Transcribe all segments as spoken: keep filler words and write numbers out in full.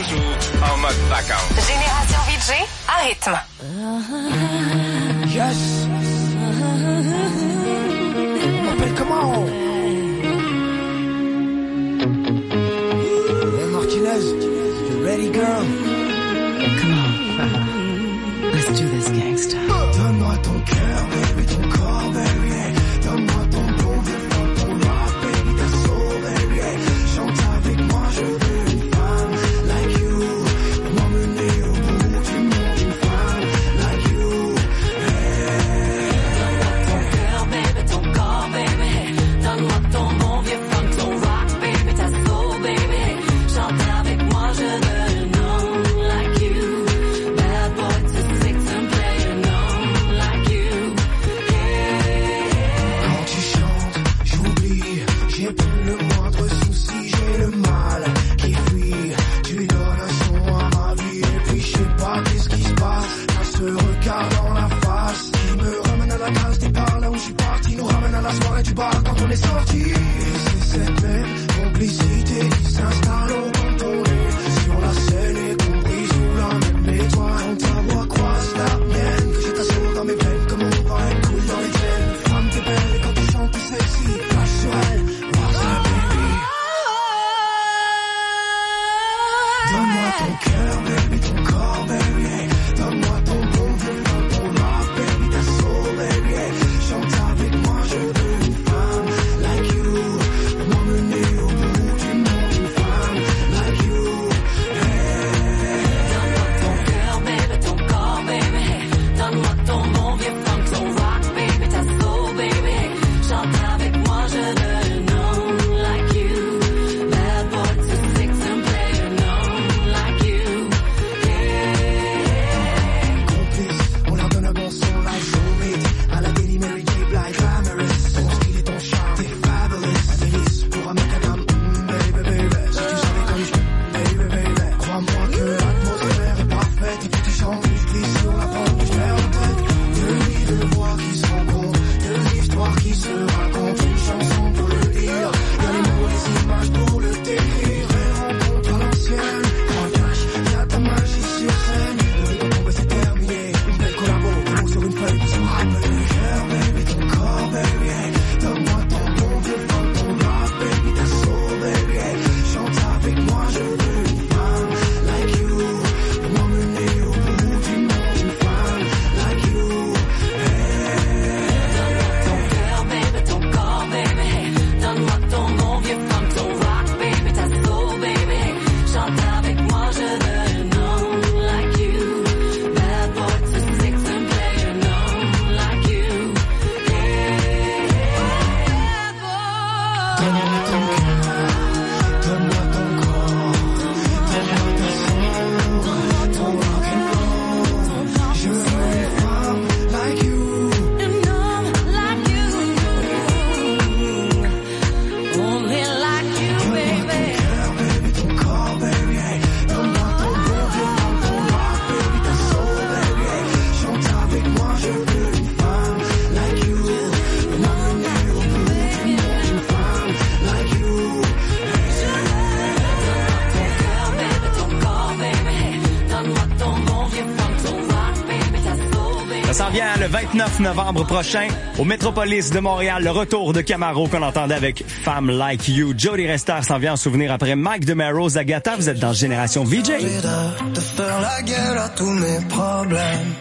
toujours en mode vacances. Génération V J à rythme. Yes. On m'appelle comment? Hey Martinez, you ready girl? Come on. Let's do this gangsta. Donne-moi ton cœur, baby, ton corps, baby. Donne-moi ton bon vieux funk, ton rock, baby, ta soul, baby. Chante avec moi, je veux une femme like you. Pour m'emmener au bout du monde, une femme like you. Ton cœur, baby, ton corps, baby. Donne-moi ton bon vieux funk, ton rock, baby, ta soul, baby. Chante avec moi, je veux un homme like you. Bad boy to six and play an homme like you. Quand tu chantes, j'oublie, j'ai plus le moindre souci, j'ai le mal qui fuit. Tu donnes un son à ma vie et puis je sais pas qu'est-ce qui se passe. Dans ce regard dans la face qui me ramène à la case départ, là où je suis parti, nous ramène à la soirée du bar quand on est sorti. Et c'est cette même complicité qui s'installe au quand on est sur la scène et qu'on brille sous la même étoile. Quand ta voix croise la mienne, que j'ai ta soul dans mes veines, comme on va être cool dans les traînes. Femme t'es belle et quand tu chantes t'es sexy, crache sur elle, voir ça baby. Donne-moi ton cœur baby, ton corps baby. Donne-moi ton bon vieux funk, ton rock baby, ta soul baby. Chante avec moi, je veux une femme like you. Pour m'emmener au bout du monde, une femme like you. Donne-moi ton cœur, baby, ton corps, baby. Donne-moi ton bon vieux funk, ton rock, baby, ta soul, baby. Chante avec moi, je veux un homme like you. Bad boy to six and play an homme like you. Complice, on leur donne un bon son like Showmate. À la Daily Mary J. Blige, glamorous. Ton style et ton charme, t'es fabulous. Alice, pour un mec à gamme, mm, baby, baby. Si tu savais comme je baby, baby. Crois-moi que l'atmosphère est parfaite. Et puis tu chantes, puis je glisse sur la pente, puis je perds la tête. Deux vies, deux voix qui se rencontrent. Deux histoires qui se racontent. Une chanson pour le dire. Y'a les mots, les images pour le décrire. Et rencontre à l'ancienne. En cash, y'a ta magie sur scène. Le rythme tombe, c'est terminé. Une belle collabo, mot sur une feuille pour se rappeler. Cœur, baby, ton corps, baby. Donne-moi ton bon vieux funk, ton rock, baby, ta soul, baby. Chante avec moi, je veux une femme like you. Pour m'emmener au bout du monde, une femme like you. Ton cœur, baby, ton corps, baby. Donne-moi ton bon vieux funk, ton rock, baby, ta soul, baby. Chante avec moi, je veux un homme like you. Bad boy to six and play an homme like you. Donne-moi ton cœur, donne-moi ton corps, donne-moi ta soul, ton rock and roll. Je veux une femme like you. An homme like you. Only like you, baby. Cœur, baby, ton corps, baby. Donne-moi ton bon vieux funk, ton rock, baby, ta soul, baby. Chante avec moi, je veux une femme like you. Pour m'emmener au bout du monde, une femme like you. Ton cœur, baby, ton corps, baby. Donne-moi ton bon vieux funk, ton rock, baby, ta soul, baby. Ça s'en vient le vingt-neuf novembre prochain au Métropolis de Montréal, le retour de Camaro qu'on entendait avec Femme Like You. Jody Rester s'en vient en souvenir après Mike DeMarro, Zagata. Vous êtes dans Génération V J. J'ai de, de faire la guerre à tous mes problèmes.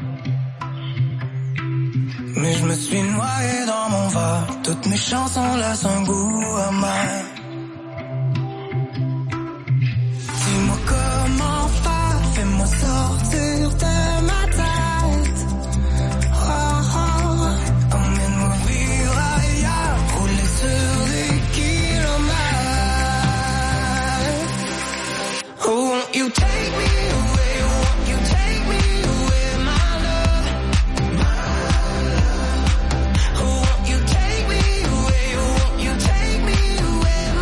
Mais je me suis noyé dans mon verre. Toutes mes chansons laissent un goût amer. Dis-moi comment faire, fais-moi sortir de ma tête. Oh, oh, emmène-moi vivre ailleurs, rouler sur des kilomètres. Oh, won't you take me away, won't you take me away, my love. Oh, won't you take me away, won't you take me away, my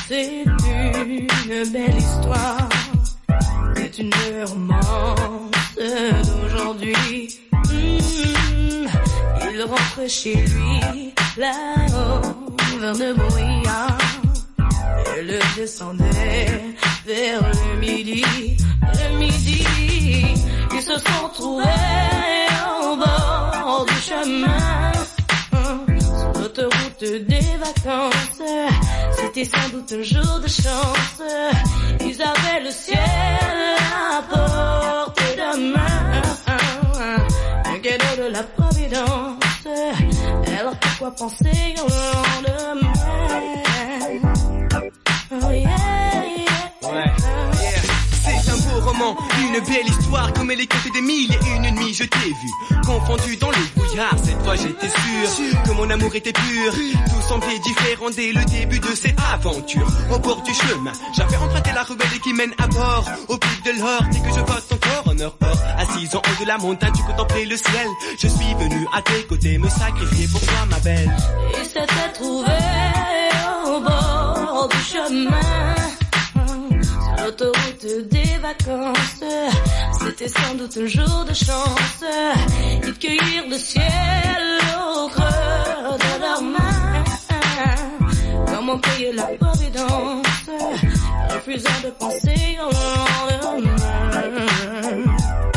C'est une belle histoire, c'est une romance d'aujourd'hui. Mmh, il rentre chez lui là-haut vers le brouillard. Elle descendait vers le midi, le midi. Ils se sont trouvés au bord du chemin, sur l'autoroute des vacances. C'était sans doute un jour de chance. Ils avaient le ciel à portée de main, un cadeau de la Providence. Alors pourquoi penser au lendemain? Oh yeah, yeah. Ouais, yeah. C'est un beau roman, une belle histoire, comme elle est contée des mille et une nuits. Je t'ai vu, confondu dans le brouillard. Cette fois j'étais sûr que mon amour était pur. Tout semblait différent dès le début de cette aventure. Au bord du chemin, j'avais emprunté la ruelle qui mène à bord. Au pic de l'or, dès que je vois ton corps en or, or. Assise en haut de la montagne, tu contemplais le ciel. Je suis venu à tes côtés, me sacrifier pour toi ma belle. Ils s'étaient trouvés au bord du chemin, sur l'autoroute des vacances. C'était sans doute un jour de chance. Ils cueillirent le ciel au creux de leurs mains. Comment payer la providence, refusant de penser au lendemain.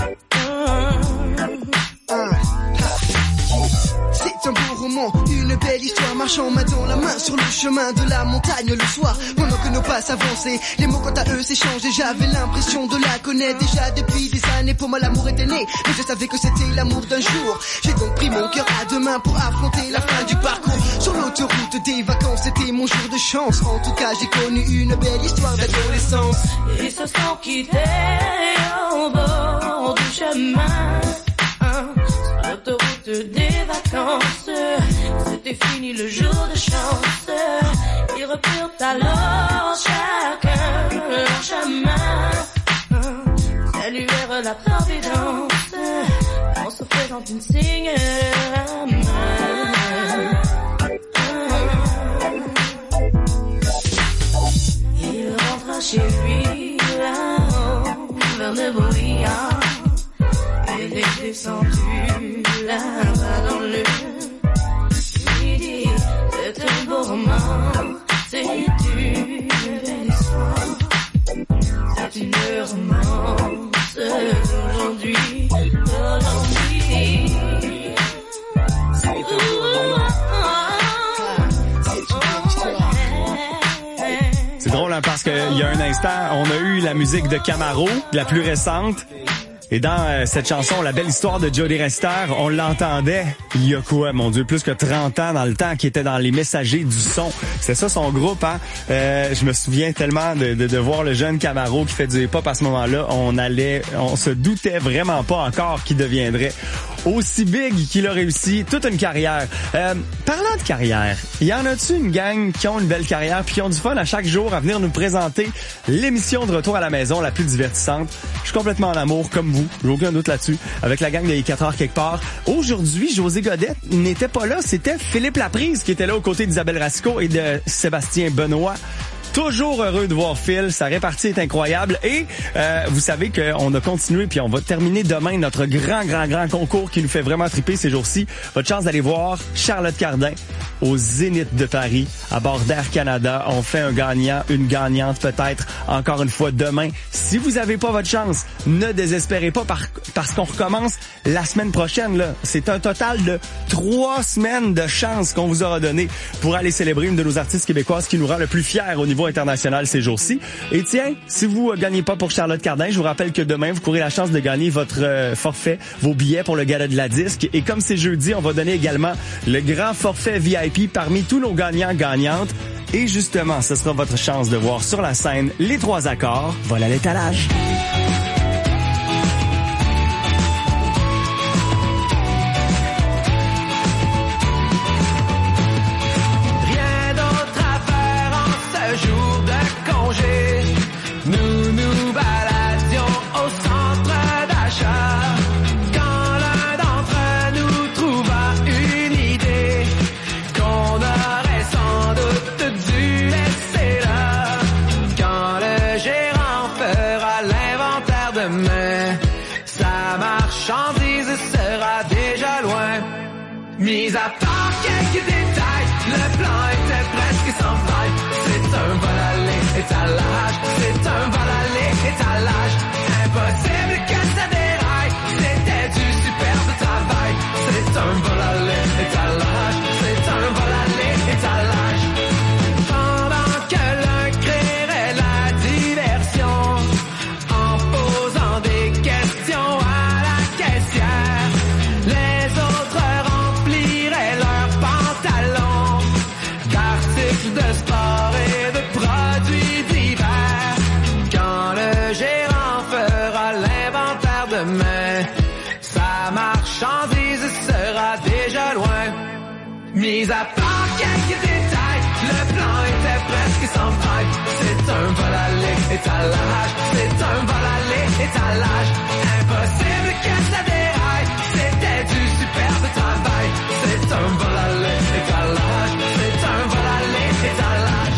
C'est un beau roman, une belle histoire, marchant main dans la main sur le chemin de la montagne le soir. Pendant que nos pas s'avançaient, les mots quant à eux s'échangeaient. J'avais l'impression de la connaître déjà depuis des années. Pour moi l'amour était né, mais je savais que c'était l'amour d'un jour. J'ai donc pris mon cœur à deux mains pour affronter la fin du parcours. Sur l'autoroute des vacances, c'était mon jour de chance. En tout cas j'ai connu une belle histoire d'adolescence. Ils se sont quittés au bord du chemin, sur l'autoroute des vacances. C'était fini le jour de chance. Ils reprirent alors chacun leur chemin, saluèrent la providence en se faisant une signe de la main. Il rentra chez lui là-haut vers le brouillard. Elle est descendue là-bas dans le midi. C'est un beau roman, c'est une belle histoire, c'est une romance d'aujourd'hui, d'aujourd'hui. C'est un beau roman. C'est drôle, hein, parce qu'il y a un instant, on a eu la musique de Camaro, la plus récente. Et dans euh, cette chanson, La belle histoire de Jody Rester, on l'entendait il y a quoi, mon Dieu, plus que trente ans dans le temps, qui était dans les messagers du son. C'est ça son groupe, hein. Euh, je me souviens tellement de, de, de voir le jeune Camaro qui fait du hip-hop à ce moment-là. On allait, on se doutait vraiment pas encore qu'il deviendrait aussi big qu'il a réussi toute une carrière. Euh, parlant de carrière, y en a-tu une gang qui ont une belle carrière puis qui ont du fun à chaque jour à venir nous présenter l'émission de retour à la maison la plus divertissante? Je suis complètement en amour, comme vous, j'ai aucun doute là-dessus, avec la gang des quatre heures quelque part. Aujourd'hui, José Godette n'était pas là, c'était Philippe Laprise qui était là aux côtés d'Isabelle Racicot et de Sébastien Benoît. Toujours heureux de voir Phil, sa répartie est incroyable et euh, vous savez qu'on a continué puis on va terminer demain notre grand, grand, grand concours qui nous fait vraiment triper ces jours-ci. Votre chance d'aller voir Charlotte Cardin au Zénith de Paris à bord d'Air Canada. On fait un gagnant, une gagnante peut-être encore une fois demain. Si vous avez pas votre chance, ne désespérez pas par, parce qu'on recommence la semaine prochaine. Là. C'est un total de trois semaines de chance qu'on vous aura donné pour aller célébrer une de nos artistes québécoises qui nous rend le plus fiers au niveau international ces jours-ci. Et tiens, si vous ne gagnez pas pour Charlotte Cardin, je vous rappelle que demain, vous courez la chance de gagner votre euh, forfait, vos billets pour le gala de la disque. Et comme c'est jeudi, on va donner également le grand forfait V I P parmi tous nos gagnants-gagnantes. Et justement, ce sera votre chance de voir sur la scène les trois accords. Vol à l'étalage. Nous nous baladions au centre d'achat quand l'un d'entre nous trouva une idée qu'on aurait sans doute dû laisser là. Mis à part quelques détails, le plan était presque sans faille. C'est un vol aller, étalage. C'est un vol aller, étalage. Impossible que ça déraille. C'était du superbe travail. C'est un vol aller, étalage. C'est un vol aller, étalage. Pendant que l'un créerait la diversion, en posant des questions à la caissière, les autres rempliraient leurs pantalons d'articles de sport et de produits divers. Quand le gérant fera l'inventaire demain, sa marchandise sera déjà loin. Mis à part quelques détails, le plan était presque sans faille. C'est un vol aller, étalage. C'est un vol aller, étalage. Impossible que ça déraille. C'était du superbe travail. C'est un vol aller, étalage. C'est un vol aller, étalage.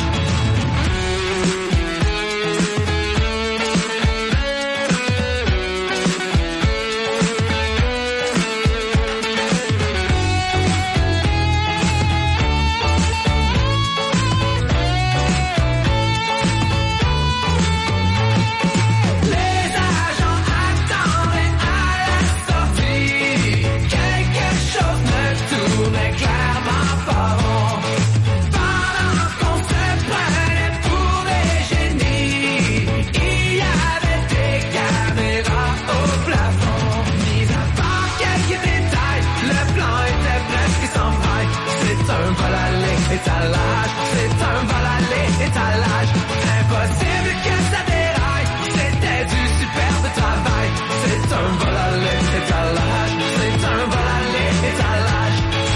Étalage, c'est un vol aller, étalage. Impossible que ça déraille. C'était du superbe travail. C'est un vol aller, étalage. C'est un vol aller, étalage.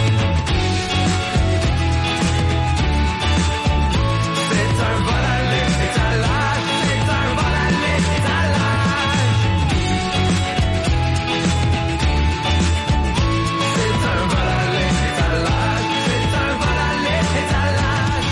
C'est un vol aller, étalage. C'est un vol aller, étalage. C'est un vol aller, étalage. C'est un vol aller, étalage.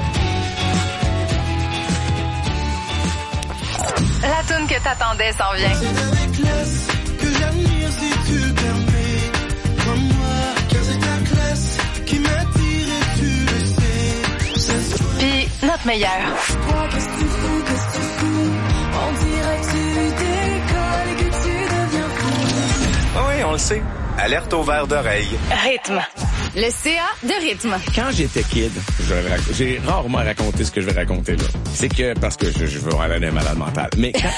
La toune que t'attendais s'en vient. C'est avec classe que j'admire si tu permets. Comme moi, car c'est ta classe qui m'attire et tu le sais. C'est toi. Puis notre meilleur. Toi, qu'est-ce que tu fous, qu'est-ce que tu fous? On dirait que tu décolles et que tu deviens fou. Oui, on le sait. Alerte au verre d'oreille. Rythme. Le C A de Rythme. Quand j'étais kid, je vais rac- j'ai rarement raconté ce que je vais raconter là. C'est que, parce que je, je veux aller d'un malade mental. Mais quand...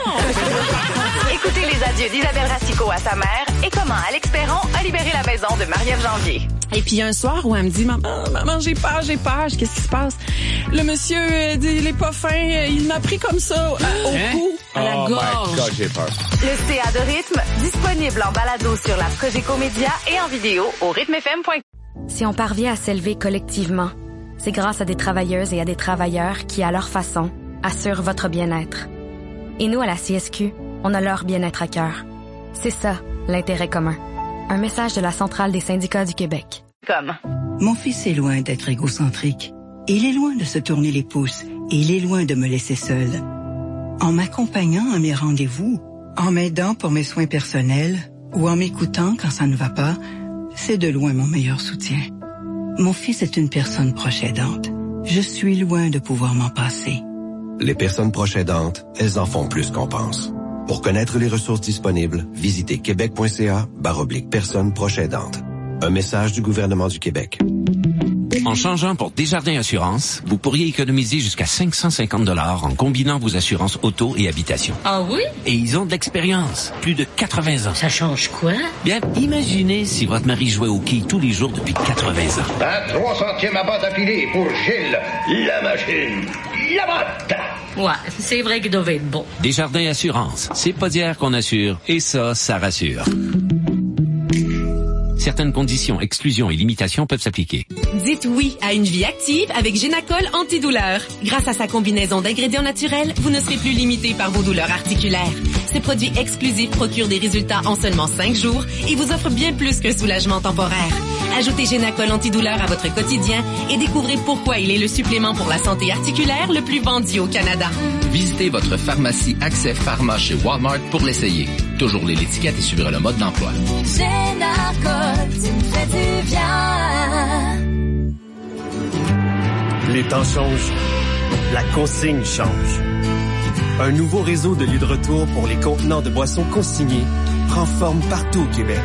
Écoutez les adieux d'Isabelle Racicot à sa mère et comment Alex Perron a libéré la maison de Marie-Ève Janvier. Et puis, il y a un soir où elle me dit, maman, maman, j'ai peur, j'ai peur. Qu'est-ce qui se passe? Le monsieur, euh, dit, il est pas fin. Il m'a pris comme ça, euh, au Hein? cou, à la Oh gorge. my God, j'ai peur. Le C A de Rythme, disponible en balado sur la Cogeco Média et en vidéo au rythme f m point com. Si on parvient à s'élever collectivement, c'est grâce à des travailleuses et à des travailleurs qui, à leur façon, assurent votre bien-être. Et nous, à la C S Q, on a leur bien-être à cœur. C'est ça, l'intérêt commun. Un message de la Centrale des syndicats du Québec. Comme. Mon fils est loin d'être égocentrique. Il est loin de se tourner les pouces et il est loin de me laisser seule. En m'accompagnant à mes rendez-vous, en m'aidant pour mes soins personnels ou en m'écoutant quand ça ne va pas, c'est de loin mon meilleur soutien. Mon fils est une personne proche aidante. Je suis loin de pouvoir m'en passer. Les personnes proches aidantes, elles en font plus qu'on pense. Pour connaître les ressources disponibles, visitez québec.ca barre oblique personnes proches aidantes. Un message du gouvernement du Québec. En changeant pour Desjardins Assurance, vous pourriez économiser jusqu'à cinq cent cinquante dollars en combinant vos assurances auto et habitation. Ah oui? Et ils ont de l'expérience, plus de quatre-vingts ans. Ça change quoi? Bien, imaginez si votre mari jouait au quai tous les jours depuis quatre-vingts ans. Un trois centièmes à bas d'affilée pour Gilles, la machine, la botte. Ouais, c'est vrai qu'il devait être bon. Desjardins Assurance, c'est pas d'hier qu'on assure, et ça, ça rassure. Certaines conditions, exclusions et limitations peuvent s'appliquer. Dites oui à une vie active avec Génacol antidouleur. Grâce à sa combinaison d'ingrédients naturels, vous ne serez plus limité par vos douleurs articulaires. Ce produit exclusif procure des résultats en seulement cinq jours et vous offre bien plus qu'un soulagement temporaire. Ajoutez Génacol antidouleur à votre quotidien et découvrez pourquoi il est le supplément pour la santé articulaire le plus vendu au Canada. Visitez votre pharmacie Accès Pharma chez Walmart pour l'essayer. Toujours lire l'étiquette et suivre le mode d'emploi. Génacol, tu me fais du bien. Les temps changent. La consigne change. Un nouveau réseau de lieux de retour pour les contenants de boissons consignés prend forme partout au Québec.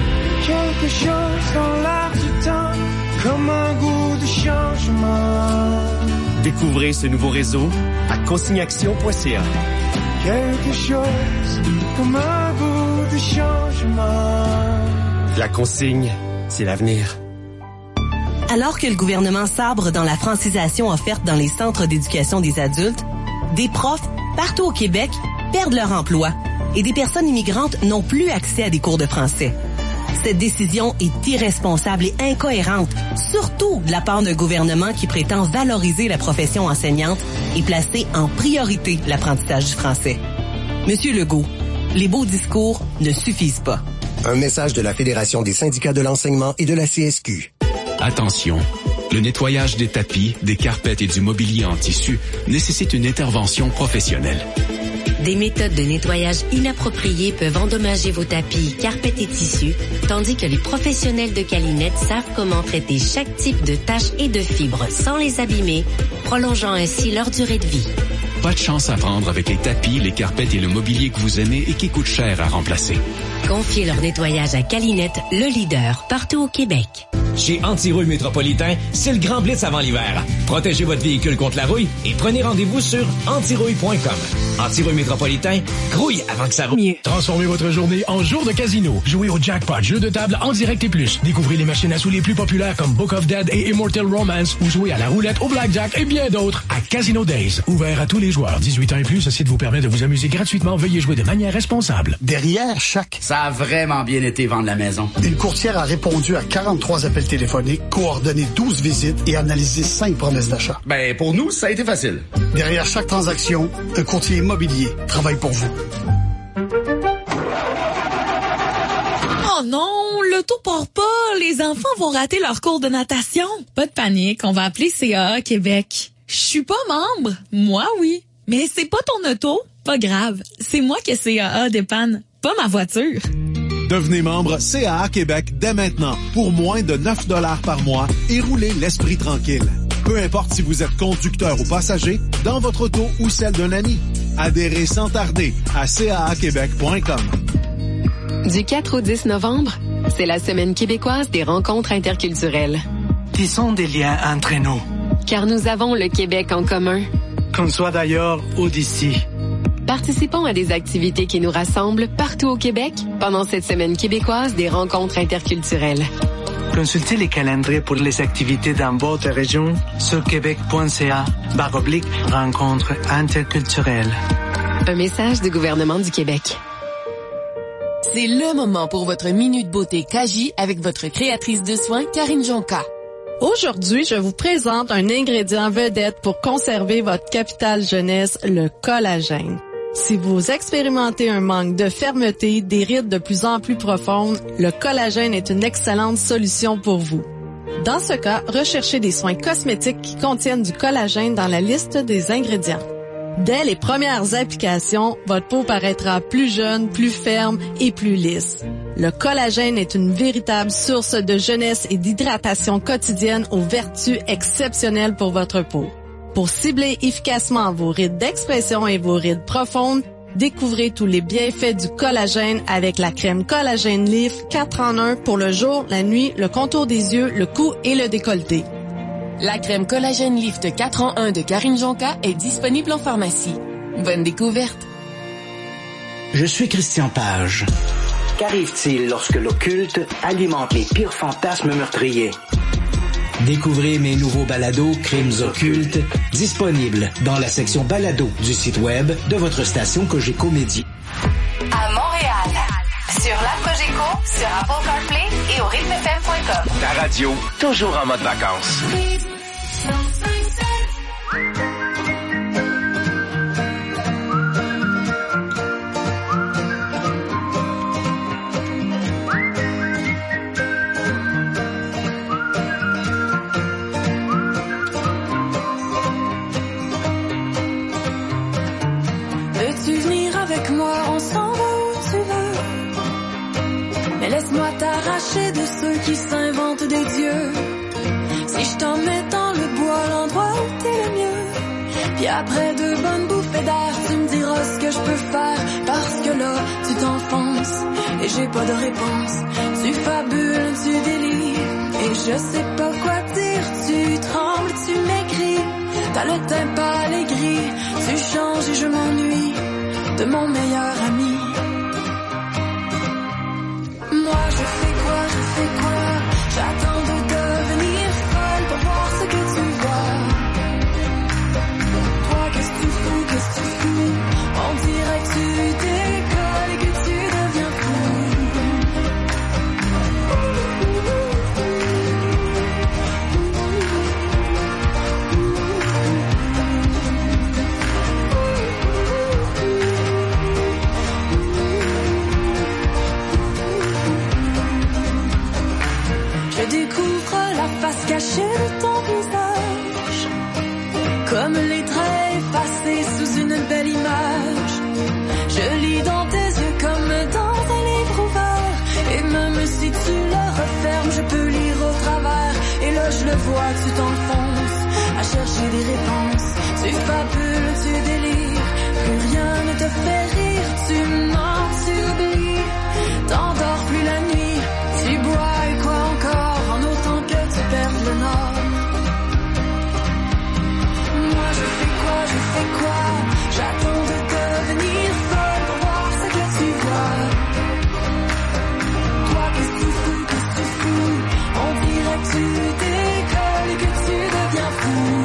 Quelque chose dans l'air du temps, comme un goût de changement. Découvrez ce nouveau réseau à consignaction point c a. Quelque chose comme un goût de changement. La consigne, c'est l'avenir. Alors que le gouvernement sabre dans la francisation offerte dans les centres d'éducation des adultes, des profs partout au Québec perdent leur emploi et des personnes immigrantes n'ont plus accès à des cours de français. Cette décision est irresponsable et incohérente, surtout de la part d'un gouvernement qui prétend valoriser la profession enseignante et placer en priorité l'apprentissage du français. Monsieur Legault, les beaux discours ne suffisent pas. Un message de la Fédération des syndicats de l'enseignement et de la C S Q. Attention, le nettoyage des tapis, des carpettes et du mobilier en tissu nécessite une intervention professionnelle. Des méthodes de nettoyage inappropriées peuvent endommager vos tapis, carpettes et tissus, tandis que les professionnels de Calinette savent comment traiter chaque type de taches et de fibres sans les abîmer, prolongeant ainsi leur durée de vie. Pas de chance à prendre avec les tapis, les carpettes et le mobilier que vous aimez et qui coûtent cher à remplacer. Confiez leur nettoyage à Calinette, le leader partout au Québec. Chez Antirouille Métropolitain, c'est le grand blitz avant l'hiver. Protégez votre véhicule contre la rouille et prenez rendez-vous sur antirouille point com. Antirouille Métropolitain, grouille avant que ça rouille. Transformez votre journée en jour de casino. Jouez au jackpot, jeu de table en direct et plus. Découvrez les machines à sous les plus populaires comme Book of Dead et Immortal Romance ou jouez à la roulette, au blackjack et bien d'autres à Casino Days. Ouvert à tous les joueurs. dix-huit ans et plus, ce site vous permet de vous amuser gratuitement. Veuillez jouer de manière responsable. Derrière chaque... Ça a vraiment bien été vendre la maison. Une courtière a répondu à quarante-trois appels téléphoniques, coordonné douze visites et analysé cinq promesses d'achat. Ben, pour nous, ça a été facile. Derrière chaque transaction, un courtier immobilier travaille pour vous. Oh non, l'auto part pas. Les enfants vont rater leur cours de natation. Pas de panique, on va appeler C A A Québec. Je suis pas membre. Moi, oui. Mais c'est pas ton auto. Pas grave. C'est moi que C A A dépanne, pas ma voiture. Devenez membre C A A Québec dès maintenant pour moins de neuf dollars par mois et roulez l'esprit tranquille. Peu importe si vous êtes conducteur ou passager, dans votre auto ou celle d'un ami. Adhérez sans tarder à c a a québec point com. Du quatre au dix novembre, c'est la Semaine québécoise des rencontres interculturelles. Tissons des liens entre nous. Car nous avons le Québec en commun. Qu'on soit d'ailleurs ou d'ici. Participons à des activités qui nous rassemblent partout au Québec pendant cette Semaine québécoise des rencontres interculturelles. Consultez les calendriers pour les activités dans votre région sur québec point c a barre oblique rencontres interculturelles. Un message du gouvernement du Québec. C'est le moment pour votre minute beauté Kaji avec votre créatrice de soins Karine Jonca. Aujourd'hui, je vous présente un ingrédient vedette pour conserver votre capital jeunesse, le collagène. Si vous expérimentez un manque de fermeté, des rides de plus en plus profondes, le collagène est une excellente solution pour vous. Dans ce cas, recherchez des soins cosmétiques qui contiennent du collagène dans la liste des ingrédients. Dès les premières applications, votre peau paraîtra plus jeune, plus ferme et plus lisse. Le collagène est une véritable source de jeunesse et d'hydratation quotidienne aux vertus exceptionnelles pour votre peau. Pour cibler efficacement vos rides d'expression et vos rides profondes, découvrez tous les bienfaits du collagène avec la crème Collagène Lift quatre en un pour le jour, la nuit, le contour des yeux, le cou et le décolleté. La crème Collagène Lift quatre en un de Karine Jonca est disponible en pharmacie. Bonne découverte. Je suis Christian Page. Qu'arrive-t-il lorsque l'occulte alimente les pires fantasmes meurtriers? Découvrez mes nouveaux balados Crimes occultes, disponibles dans la section balado du site web de votre station Cogeco Média. À Montréal, sur l'app Cogeco, sur Apple CarPlay et au rythme f m point com. Ta radio, toujours en mode vacances. avec moi, on s'en va où tu veux. Mais laisse-moi t'arracher de ceux qui s'inventent des dieux. Si je t'en mets dans le bois, l'endroit où t'es le mieux. Puis après deux bonnes bouffées d'air, tu me diras ce que je peux faire. Parce que là, tu t'enfonces et j'ai pas de réponse. Tu fabules, tu délires et je sais pas quoi dire. Tu trembles, tu m'écris, t'as le teint pâle et gris. Tu changes et je m'ennuie de mon meilleur ami. Moi je fais quoi, je fais quoi? J'attends de devenir folle pour voir ce que tu vois. Toi qu'est-ce que tu fous, qu'est-ce que tu fous? On dirait que tu décolles et que tu deviens fou. Je découvre la face cachée de ton visage, comme les traits effacés sous une belle image. Je lis dans tes yeux comme dans un livre ouvert, et même si tu le refermes, je peux lire au travers. Et là je le vois, tu t'enfonces à chercher des réponses. Tu fabules, tu délires, plus rien ne te fait rire. Tu mens, tu oublies, t'endors plus la nuit. Tu bois et quoi encore, en autant que tu perdes le nord. Moi je fais quoi, je fais quoi? J'attends de devenir folle pour voir ce que tu vois. Toi qu'est-ce que tu fous, qu'est-ce que tu fous? On dirait que tu décolles et que tu deviens fou.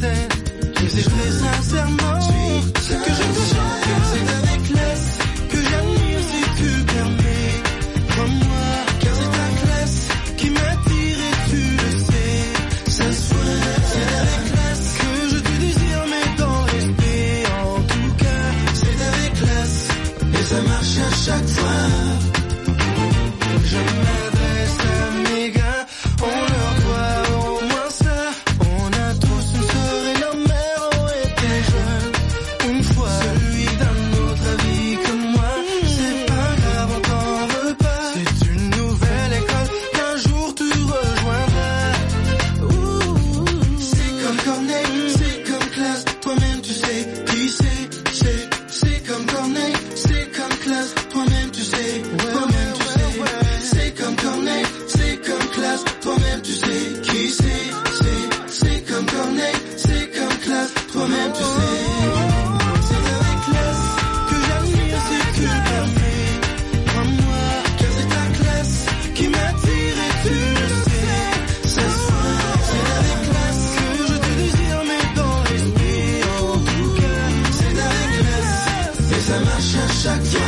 Si je très sincèrement, ce que je te chante, c'est avec l'Est que j'ai ça marche à chaque fois. Je m'adresse à mes gars, on leur doit au moins ça. On a tous une sœur et nos mères ont été jeunes une fois. Celui d'un autre avis que moi, c'est pas grave, on t'en veut pas. C'est une nouvelle école qu'un jour tu rejoindras. Ouh, c'est comme Corneille, c'est comme classe, toi-même tu sais qui c'est, c'est, c'est comme Corneille, c'est comme classe, toi-même tu sais, toi-même tu sais, c'est comme Corneille, c'est comme classe, toi-même tu sais qui c'est, c'est, c'est comme Corneille, c'est comme classe, toi-même tu sais. C'est avec classe que j'admire si tu le permets. Prends-moi, car c'est ta classe qui m'attire et tu le sais. Ce soir, c'est avec classe que je te désire, mais dans l'esprit, en tout cas, c'est avec classe, et ça marche à chaque fois.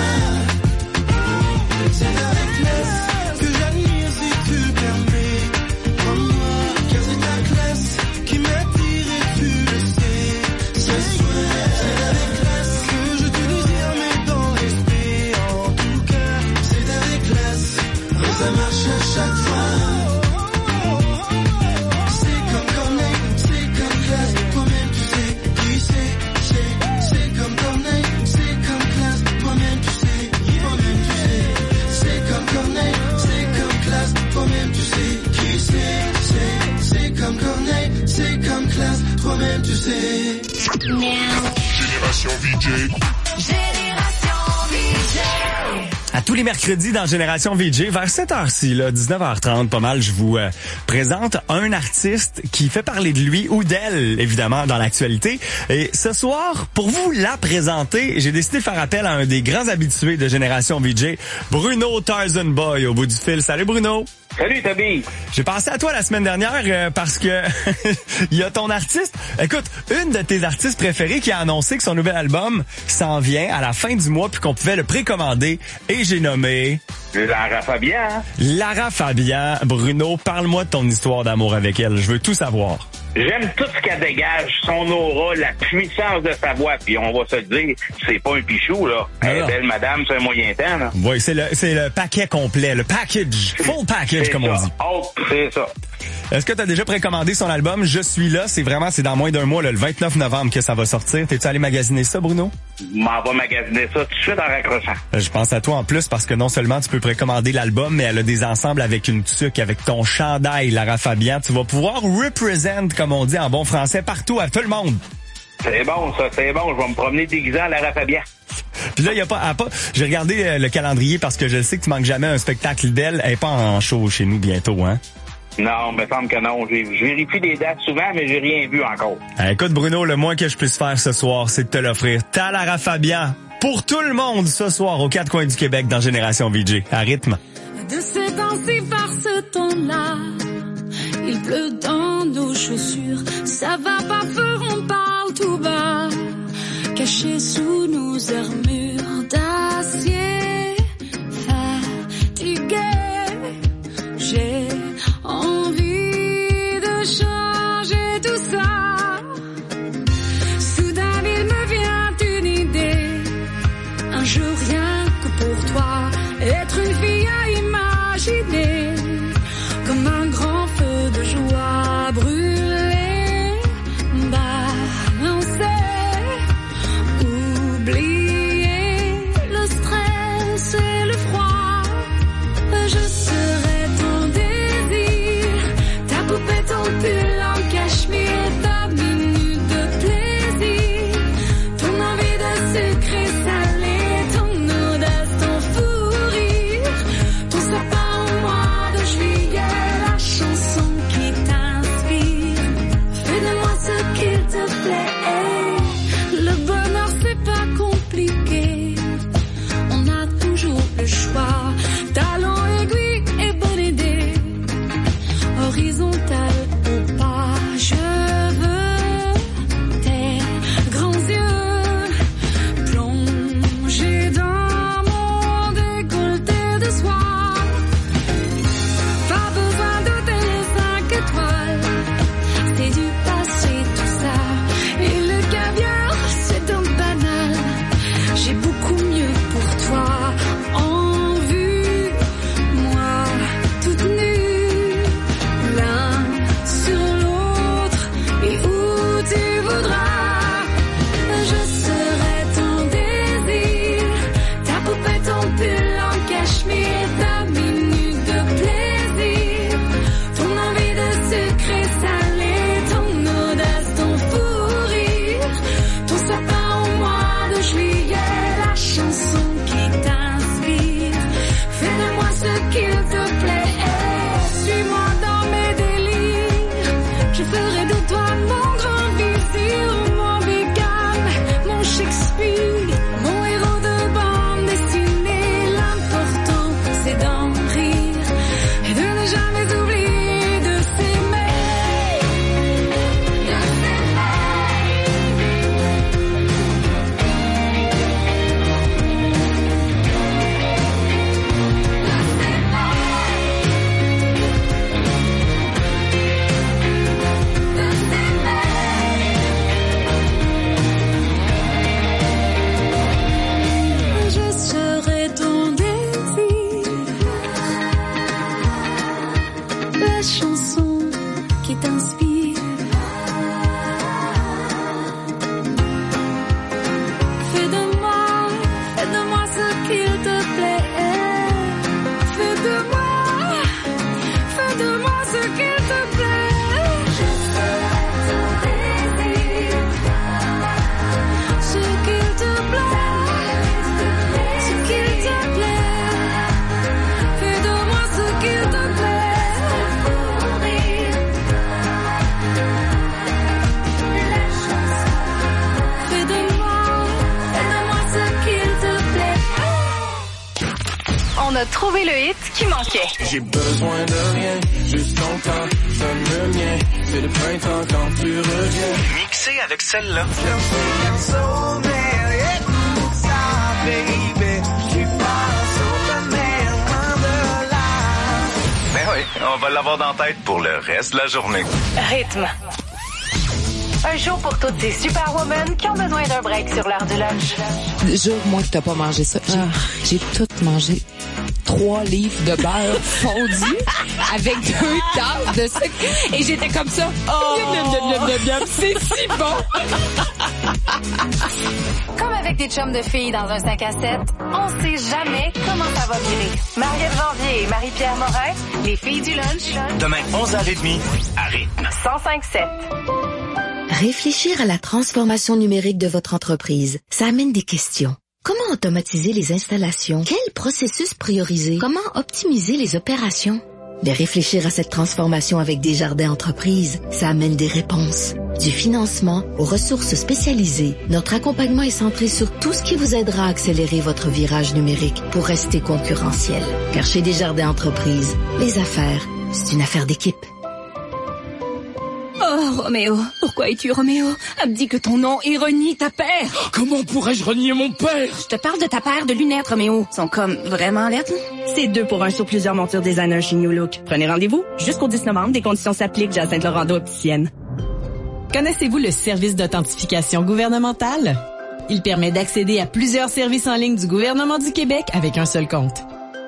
C'est avec classe que j'admire si tu le permets. Prends-moi, car c'est ta classe qui m'attire et tu le sais. Ce soir, c'est avec classe que je te désire, mais dans l'esprit, en tout cas, c'est avec classe, et ça marche à chaque fois. C'est comme Corneille, c'est comme classe, toi-même tu sais qui c'est, c'est, c'est comme Corneille, c'est comme classe, toi-même tu sais, toi-même tu sais, c'est comme Corneille, c'est comme classe, toi-même tu sais qui c'est, c'est, c'est comme Corneille, c'est comme classe, toi-même tu sais. Génération V J. Génération V J. À tous les mercredis dans Génération V J, vers cette heure-ci, là, dix-neuf heures trente, pas mal, je vous euh, présente un artiste qui fait parler de lui ou d'elle, évidemment, dans l'actualité. Et ce soir, pour vous la présenter, j'ai décidé de faire appel à un des grands habitués de Génération V J, Bruno Tarzan Boy, au bout du fil. Salut Bruno! Salut Toby! J'ai pensé à toi la semaine dernière euh, parce que il y a ton artiste. Écoute, une de tes artistes préférés qui a annoncé que son nouvel album s'en vient à la fin du mois puis qu'on pouvait le précommander. Et j'ai nommé... Lara Fabian. Lara Fabian. Bruno, parle-moi de ton histoire d'amour avec elle. Je veux tout savoir. J'aime tout ce qu'elle dégage, son aura, la puissance de sa voix. Puis on va se le dire, c'est pas un pichou, là. Elle est belle madame, c'est un moyen temps, là. Oui, c'est le, c'est le paquet complet, le package, full package, c'est comme ça. on dit. Oh, c'est ça. Est-ce que tu as déjà précommandé son album Je suis là? C'est vraiment, c'est dans moins d'un mois, là, le vingt-neuf novembre que ça va sortir. T'es-tu allé magasiner ça, Bruno? M'en va magasiner ça tout de suite en raccrochant. Je pense à toi en plus parce que non seulement tu peux précommander l'album, mais elle a des ensembles avec une tuque, avec ton chandail, Lara Fabian. Tu vas pouvoir represent, comme on dit en bon français, partout, à tout le monde. C'est bon, ça, c'est bon. Je vais me promener déguisé en Lara Fabian. Puis là, il y a pas, à pas. J'ai regardé euh, le calendrier parce que je sais que tu manques jamais un spectacle d'elle. Elle est pas en show chez nous bientôt, hein? Non, me semble que non. J'ai, je vérifie des dates souvent, mais j'ai rien vu encore. Euh, écoute, Bruno, le moins que je puisse faire ce soir, c'est de te l'offrir. Ta Lara Fabian pour tout le monde ce soir aux quatre coins du Québec dans Génération V J. À rythme. De ces temps-ci par ce temps-là, il pleut dans nos chaussures. Ça va pas fort, on parle tout bas, caché sous nos armures d'acier. Fatigué, j'ai envie de changer tout ça. Soudain il me vient une idée, un jour rien que pour toi, être une fille à imaginer, comme un grand feu de joie brûler, balancer, oublier le stress et le froid. Je serai ton désir, ta poupée, ton pull en cachemire, ta minute de plaisir, ton envie de sucré salé, ton audace, ton fou rire, ton sapin au mois de juillet, la chanson qui t'inspire. Fais de moi ce qu'il te plaît. Le bonheur c'est pas compliqué. a trouvé le hit qui manquait. J'ai besoin de rien, juste ton temps, donne le mien. C'est le printemps quand tu reviens. Mixé avec celle-là. Ben oui, on va l'avoir dans la tête pour le reste de la journée. Rythme. Un show pour toutes ces superwomen qui ont besoin d'un break sur l'heure du lunch. Jure-moi que t'as pas mangé ça. J'ai, j'ai tout mangé. Trois livres de beurre fondu avec deux tasses de sucre. Et j'étais comme ça. Oh! C'est si bon! Comme avec des chums de filles dans un cinq à sept, on sait jamais comment ça va virer. Marie-Ève Janvier et Marie-Pierre Morin, les filles du lunch. Demain, onze heures trente, à rythme. cent cinq sept. Réfléchir à la transformation numérique de votre entreprise, ça amène des questions. Comment automatiser les installations? Quel processus prioriser? Comment optimiser les opérations? De réfléchir à cette transformation avec Desjardins Entreprises, ça amène des réponses. Du financement aux ressources spécialisées, notre accompagnement est centré sur tout ce qui vous aidera à accélérer votre virage numérique pour rester concurrentiel. Car chez Desjardins Entreprises, les affaires, c'est une affaire d'équipe. Oh, Roméo, pourquoi es-tu Roméo? Elle me dit que ton nom est renie ta père. Comment pourrais-je renier mon père? Je te parle de ta paire de lunettes, Roméo. Ils sont comme vraiment lettres. C'est deux pour un sur plusieurs montures designer chez New Look. Prenez rendez-vous jusqu'au dix novembre. Des conditions s'appliquent. Jacinthe Laurando opticienne. Connaissez-vous le service d'authentification gouvernementale? Il permet d'accéder à plusieurs services en ligne du gouvernement du Québec avec un seul compte.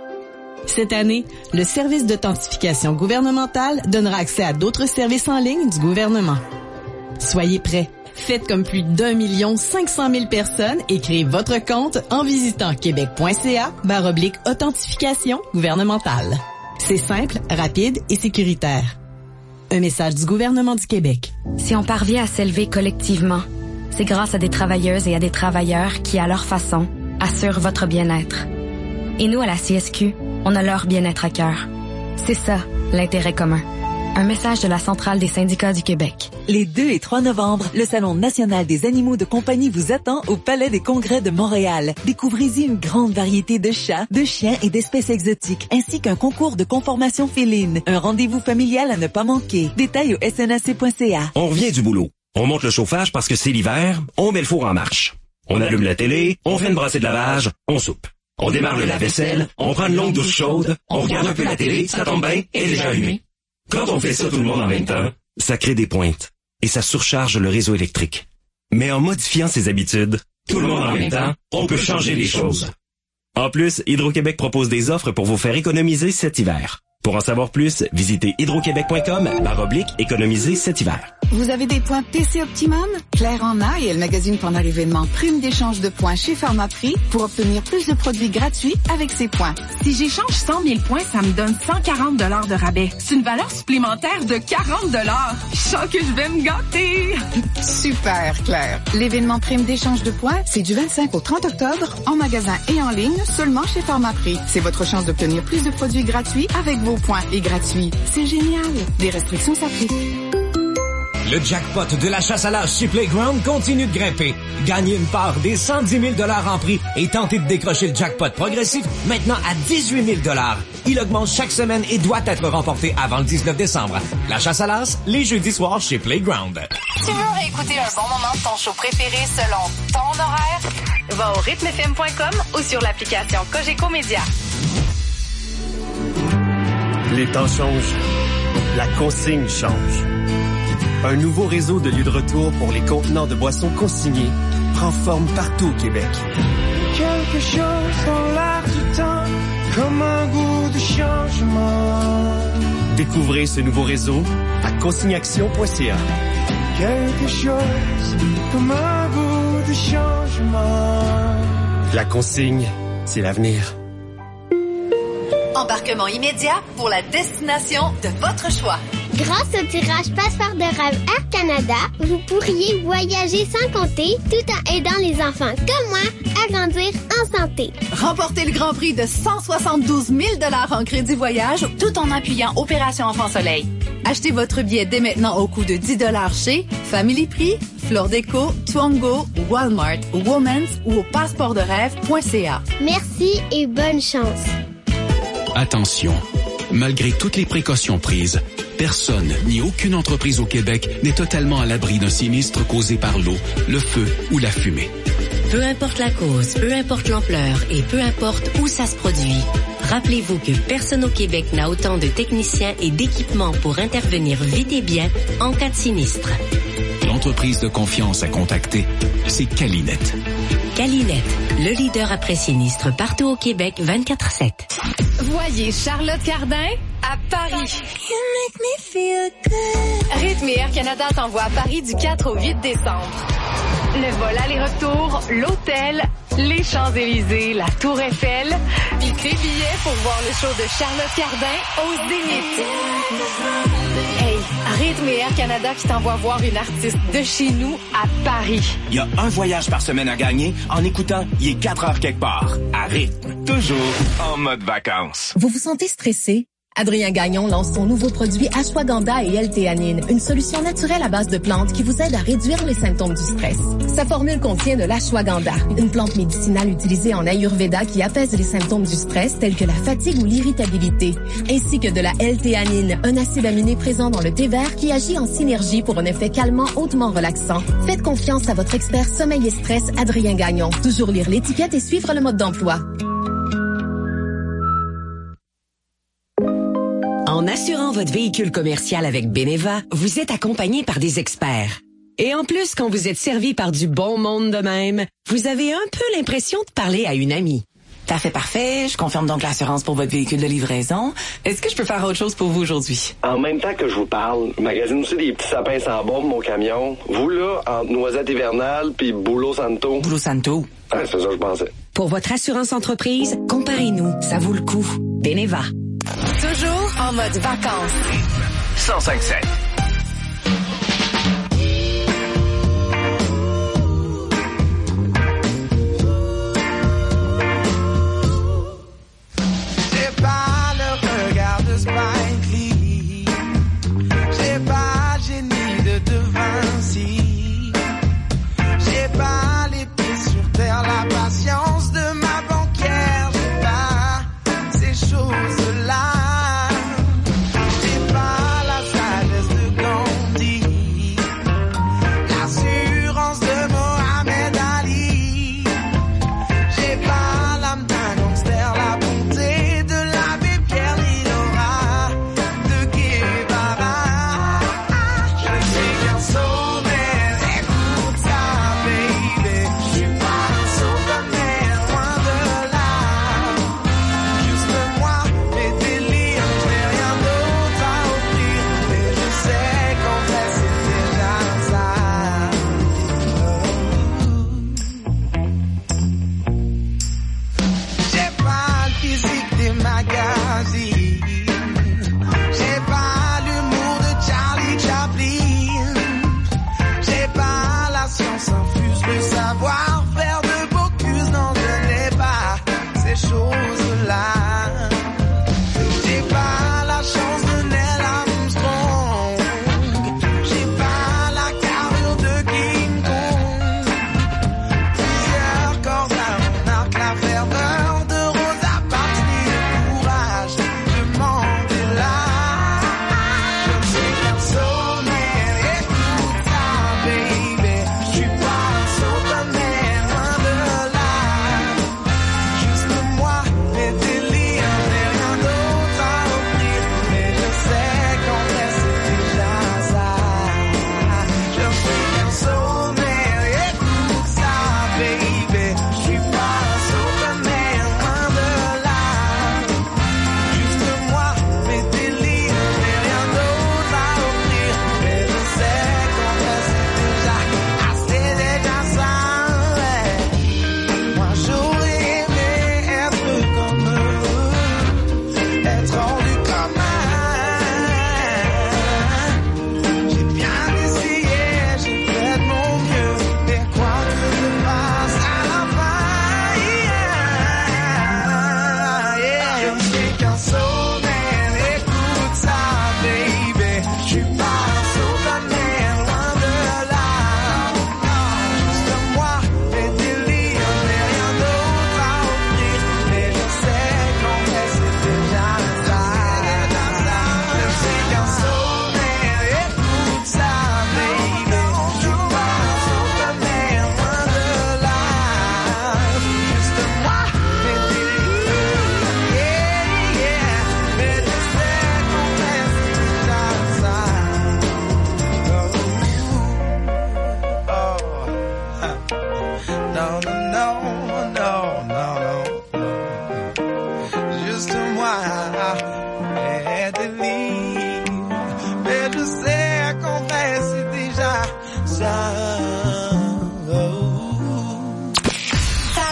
Cette année, le service d'authentification gouvernementale donnera accès à d'autres services en ligne du gouvernement. Soyez prêts. Faites comme plus d'un million cinq cent mille personnes et créez votre compte en visitant québec.ca barre oblique authentification gouvernementale. C'est simple, rapide et sécuritaire. Un message du gouvernement du Québec. Si on parvient à s'élever collectivement, c'est grâce à des travailleuses et à des travailleurs qui, à leur façon, assurent votre bien-être. Et nous, à la C S Q, on a leur bien-être à cœur. C'est ça, l'intérêt commun. Un message de la Centrale des syndicats du Québec. Les deux et trois novembre, le Salon national des animaux de compagnie vous attend au Palais des Congrès de Montréal. Découvrez-y une grande variété de chats, de chiens et d'espèces exotiques, ainsi qu'un concours de conformation féline. Un rendez-vous familial à ne pas manquer. Détails au S N A C point C A. On revient du boulot. On monte le chauffage parce que c'est l'hiver, on met le four en marche. On allume la télé, on fait une brassée de lavage, on soupe. On démarre le lave-vaisselle, on prend une longue douche chaude, on regarde un peu la télé, ça tombe bien, elle est déjà allumée. Quand on fait ça tout le monde en même temps, ça crée des pointes et ça surcharge le réseau électrique. Mais en modifiant ses habitudes, tout le monde en même temps, on peut changer les choses. En plus, Hydro-Québec propose des offres pour vous faire économiser cet hiver. Pour en savoir plus, visitez hydroquebec.com barre oblique économiser cet hiver. Vous avez des points P C Optimum? Claire en a et elle magasine pendant l'événement Prime d'échange de points chez Pharmaprix pour obtenir plus de produits gratuits avec ses points. Si j'échange cent mille points, ça me donne cent quarante dollars de rabais. C'est une valeur supplémentaire de quarante dollars. Je sens que je vais me gâter. Super, Claire. L'événement Prime d'échange de points, c'est du vingt-cinq au trente octobre en magasin et en ligne seulement chez Pharmaprix. C'est votre chance d'obtenir plus de produits gratuits avec vos points et gratuits. C'est génial. Des restrictions s'appliquent. Le jackpot de la chasse à l'âge chez Playground continue de grimper. Gagnez une part des cent dix mille dollars en prix et tentez de décrocher le jackpot progressif maintenant à dix-huit mille dollars. Il augmente chaque semaine et doit être remporté avant le dix-neuf décembre. La chasse à l'as, les jeudis soirs chez Playground. Tu veux réécouter un bon moment de ton show préféré selon ton horaire? Va au rythme f m point com ou sur l'application Cogeco Média. Les temps changent. La consigne change. Un nouveau réseau de lieux de retour pour les contenants de boissons consignés prend forme partout au Québec. Quelque chose dans l'air du temps, comme un goût de changement. Découvrez ce nouveau réseau à consignaction point c a. Quelque chose comme un goût de changement. La consigne, c'est l'avenir. Embarquement immédiat pour la destination de votre choix. Grâce au tirage Passeport de rêve Air Canada, vous pourriez voyager sans compter tout en aidant les enfants comme moi à grandir en santé. Remportez le grand prix de cent soixante-douze mille dollars en crédit voyage tout en appuyant Opération Enfant Soleil. Achetez votre billet dès maintenant au coût de dix dollars chez Family Prix, Flore Déco, Twango, Walmart, Women's ou au passeport de rêve point c a. Merci et bonne chance. Attention, malgré toutes les précautions prises, personne ni aucune entreprise au Québec n'est totalement à l'abri d'un sinistre causé par l'eau, le feu ou la fumée. Peu importe la cause, peu importe l'ampleur et peu importe où ça se produit, rappelez-vous que personne au Québec n'a autant de techniciens et d'équipements pour intervenir vite et bien en cas de sinistre. L'entreprise de confiance à contacter, c'est Calinet. Calinet, le leader après sinistre partout au Québec vingt-quatre sept. Voyez Charlotte Cardin à Paris. Rythme et Air Canada t'envoie à Paris du quatre au huit décembre. Le vol aller-retour, l'hôtel, les Champs-Élysées, la Tour Eiffel, puis tes billets pour voir le show de Charlotte Cardin au Zénith. Hey, Rythme et Air Canada qui t'envoie voir une artiste de chez nous à Paris. Il y a un voyage par semaine à gagner en écoutant « Il est quatre heures quelque part » à rythme. Toujours en mode vacances. Vous vous sentez stressé? Adrien Gagnon lance son nouveau produit Ashwagandha et L-théanine, une solution naturelle à base de plantes qui vous aide à réduire les symptômes du stress. Sa formule contient de l'ashwagandha, une plante médicinale utilisée en Ayurveda qui apaise les symptômes du stress tels que la fatigue ou l'irritabilité, ainsi que de la L-théanine, un acide aminé présent dans le thé vert qui agit en synergie pour un effet calmant hautement relaxant. Faites confiance à votre expert sommeil et stress, Adrien Gagnon. Toujours lire l'étiquette et suivre le mode d'emploi. En assurant votre véhicule commercial avec Beneva, vous êtes accompagné par des experts. Et en plus, quand vous êtes servi par du bon monde de même, vous avez un peu l'impression de parler à une amie. Parfait, parfait. Je confirme donc l'assurance pour votre véhicule de livraison. Est-ce que je peux faire autre chose pour vous aujourd'hui? En même temps que je vous parle, je magasine aussi des petits sapins sans bombe, mon camion. Vous, là, entre Noisette Hivernale puis Boulot Santo. Boulot Santo? Ah, c'est ça que je pensais. Pour votre assurance entreprise, comparez-nous. Ça vaut le coup. Beneva. Toujours en mode vacances. cent cinq sept. J'ai pas le regard de Spike Lee. J'ai pas le génie de De Vinci. J'ai pas les pieds sur terre, la patience de ma banquière. J'ai pas ces choses-là. J'ai pas la sagesse de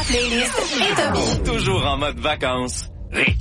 playlist et Tommy. Toujours en mode vacances. Rick.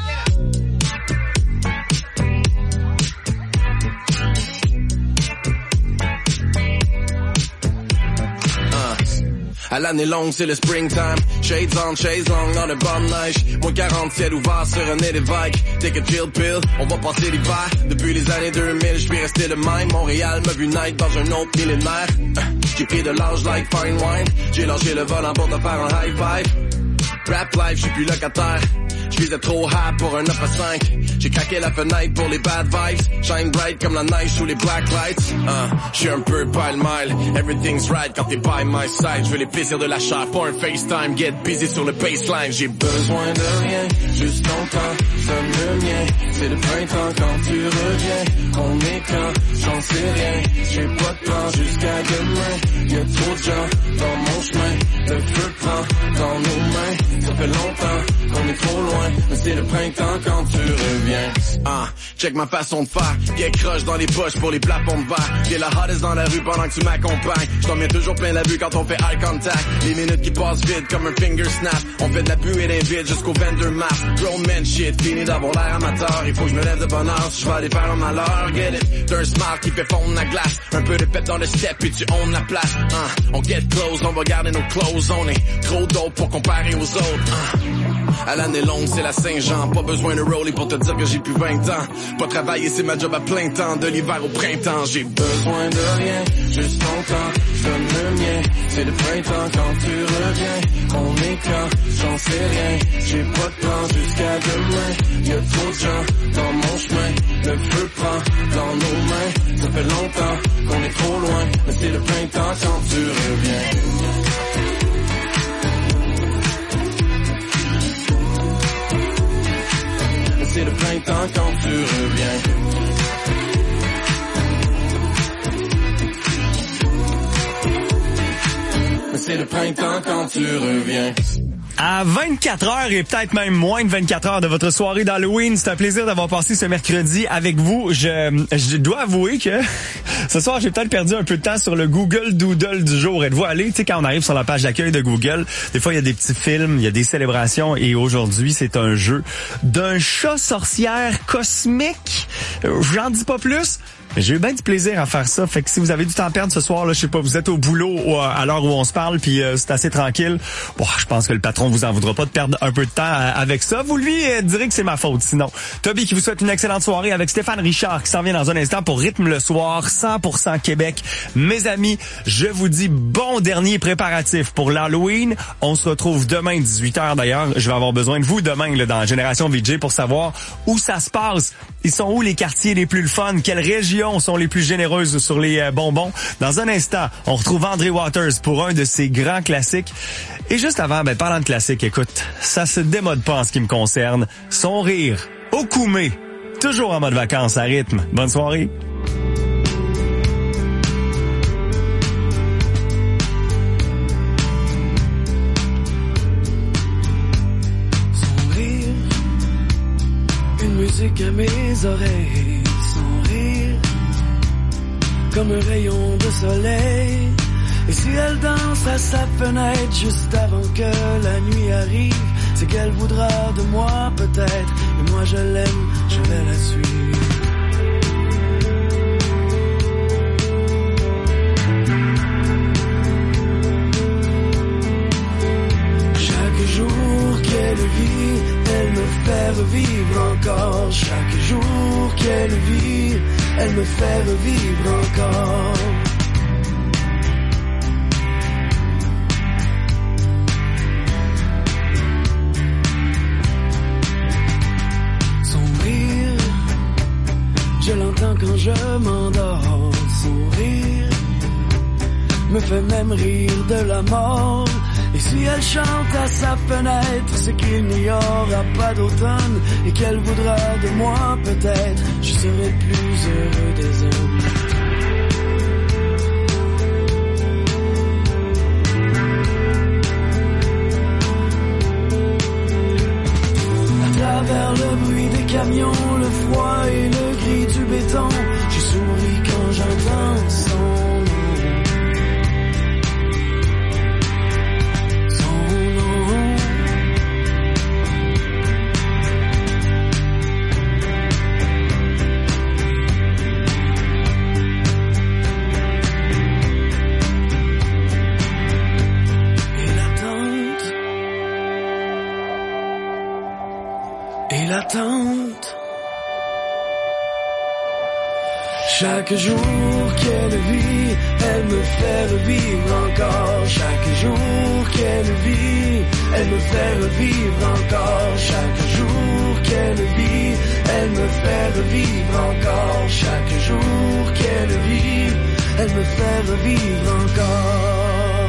À l'année longue, c'est le springtime. Shades on, shades long dans le bord de neige. Moins quarante, ciel ouvert sur un nez d'évêque. Take a chill pill, on va passer l'hiver. Depuis les années deux mille, je suis resté le même. Montréal m'a vu naître dans un autre millénaire. J'ai pris de l'âge like fine wine. J'ai lâché le volant pour te faire un high five. Rap life, j'suis plus locataire. J'visais trop high pour un neuf à cinq. J'ai craqué la fenêtre pour les bad vibes. Shine bright comme la neige sous les black lights. Uh, j'suis un peu pile-mile. Everything's right quand t'es by my side. J'veux les plaisirs de la chair, pas un FaceTime. Get busy sur le baseline. J'ai besoin de rien, juste ton temps. Sonne le mien, c'est le printemps quand tu reviens. On est quand, j'en sais rien. J'ai pas de plan jusqu'à demain. Y'a trop de gens dans mon chemin. Le feu prend dans nos mains. Ça fait longtemps qu'on est trop loin, mais c'est le printemps quand tu reviens. Ah, check ma façon de faire. Bien croche dans les poches pour les plafonds de verre. J'ai la hottest dans la rue pendant que tu m'accompagnes. J't'en mets toujours plein la vue quand on fait eye contact. Les minutes qui passent vite comme un finger snap. On fait de la buée d'invite jusqu'au vingt-deux mars. Grown man shit, fini d'avoir l'air amateur. Il faut que je me lève de bonne heure si je vais aller faire un malheur. Get it? T'as un smile qui fait fondre la glace. Un peu de pep dans le step puis tu own la place. Ah, on get close, on va garder nos clothes. On est trop dope pour comparer aux autres. Ah. À l'année longue, c'est la Saint-Jean. Pas besoin de rollie pour te dire que j'ai plus vingt ans. Pas travailler, c'est ma job à plein temps. De l'hiver au printemps, j'ai besoin de rien. Juste ton temps, donne le mien. C'est le printemps quand tu reviens. On est quand, j'en sais rien. J'ai pas de plan jusqu'à demain. Y'a trop de gens dans mon chemin. Le feu prend dans nos mains. Ça fait longtemps qu'on est trop loin. Mais c'est le printemps quand tu reviens. C'est le printemps quand tu reviens. C'est le printemps quand tu reviens. À vingt-quatre heures et peut-être même moins de vingt-quatre heures de votre soirée d'Halloween, c'est un plaisir d'avoir passé ce mercredi avec vous. Je, je dois avouer que ce soir, j'ai peut-être perdu un peu de temps sur le Google Doodle du jour. Êtes-vous allé? Tu sais, quand on arrive sur la page d'accueil de Google, des fois, il y a des petits films, il y a des célébrations et aujourd'hui, c'est un jeu d'un chat sorcière cosmique. J'en dis pas plus. J'ai eu bien du plaisir à faire ça. Fait que si vous avez du temps à perdre ce soir, là, je sais pas, vous êtes au boulot ou à l'heure où on se parle, puis euh, c'est assez tranquille. Bon, je pense que le patron vous en voudra pas de perdre un peu de temps avec ça. Vous lui euh, direz que c'est ma faute. Sinon, Toby qui vous souhaite une excellente soirée avec Stéphane Richard qui s'en vient dans un instant pour Rythme le soir, cent pour cent Québec. Mes amis, je vous dis bon dernier préparatif pour l'Halloween. On se retrouve demain dix-huit heures d'ailleurs. Je vais avoir besoin de vous demain là, dans Génération V J pour savoir où ça se passe. Ils sont où les quartiers les plus le fun? Quelles régions sont les plus généreuses sur les euh, bonbons? Dans un instant, on retrouve André Waters pour un de ses grands classiques. Et juste avant, ben parlant de classiques, écoute, ça se démode pas en ce qui me concerne. Son rire, au Koumé, toujours en mode vacances à rythme. Bonne soirée. Musique à mes oreilles, son rire comme un rayon de soleil. Et si elle danse à sa fenêtre juste avant que la nuit arrive, c'est qu'elle voudra de moi peut-être. Et moi je l'aime, je vais la suivre. Chaque jour qu'elle vit, elle me fait revivre encore. Chaque jour qu'elle vit, elle me fait revivre encore. Son rire, je l'entends quand je m'endors. Son rire me fait même rire de la mort. Et si elle chante à sa fenêtre, c'est qu'il n'y aura pas d'automne et qu'elle voudra de moi peut-être. Je serai plus heureux des hommes. À travers le bruit des camions, le froid et le gris du béton, je souris quand j'entends son nom. et l'attente. Chaque jour qu'elle vit, elle me fait revivre encore. Chaque jour qu'elle vit, elle me fait revivre encore. Chaque jour qu'elle vit, elle me fait revivre encore. Chaque jour qu'elle vit, elle me fait revivre encore.